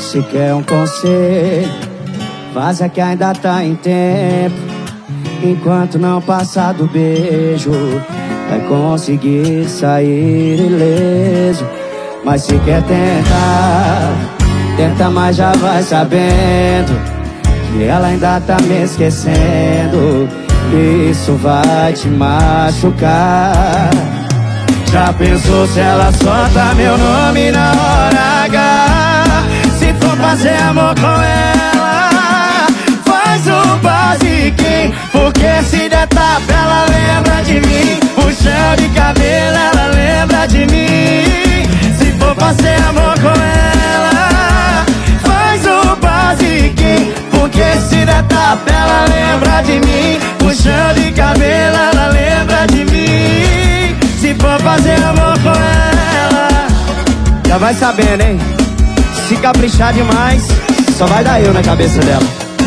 Se quer um conselho, vaza que ainda tá em tempo. Enquanto não passar do beijo, vai conseguir sair ileso. Mas se quer tentar, tenta, mas já vai sabendo que ela ainda tá me esquecendo. Isso vai te machucar. Já pensou se ela solta meu nome na hora H? Se for fazer amor com ela, faz o basiquinho, porque se der tapa ela lembra de mim. Puxão de cabelo ela lembra de mim. Se for fazer amor com ela, faz o basiquinho, porque se der tapa ela lembra de mim. Puxão de cabelo ela lembra de mim. Se for fazer amor com ela, já vai sabendo, hein? Se caprichar demais, só vai dar eu na cabeça dela.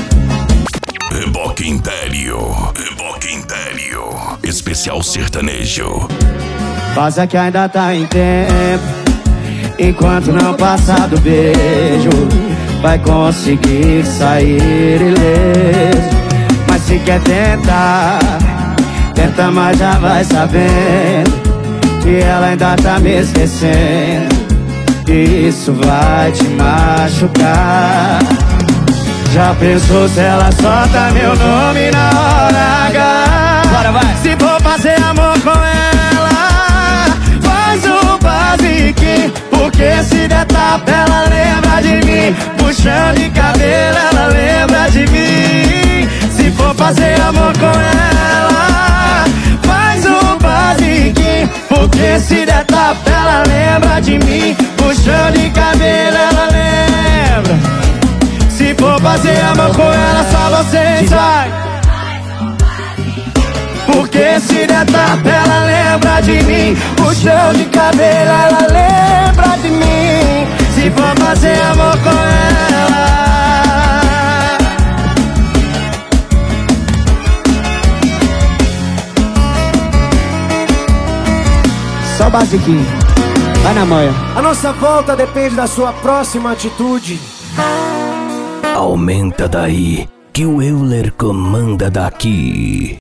Reboque Interior, Reboque Interior, especial sertanejo. Vaza que ainda tá em tempo. Enquanto não passar do beijo, vai conseguir sair ileso. Mas se quer tentar, tenta, mas já vai sabendo que ela ainda tá me esquecendo. Isso vai te machucar. Já pensou se ela solta meu nome na hora H? Bora, vai. Se for fazer amor com ela, faz o basiquinho, porque se der tapa ela lembra de mim. Puxão de cabelo ela lembra de mim. Se for fazer amor com ela, faz o basiquinho, porque se der tapa ela lembra de mim. Puxão de cabelo ela lembra. Se for fazer amor com ela, só você vai. Porque se der tapa ela lembra de mim. Puxão de cabelo ela lembra de mim. Se for fazer amor com ela, só basiquinho, vai na manhã. A nossa volta depende da sua próxima atitude. Aumenta daí, que o Euler comanda daqui.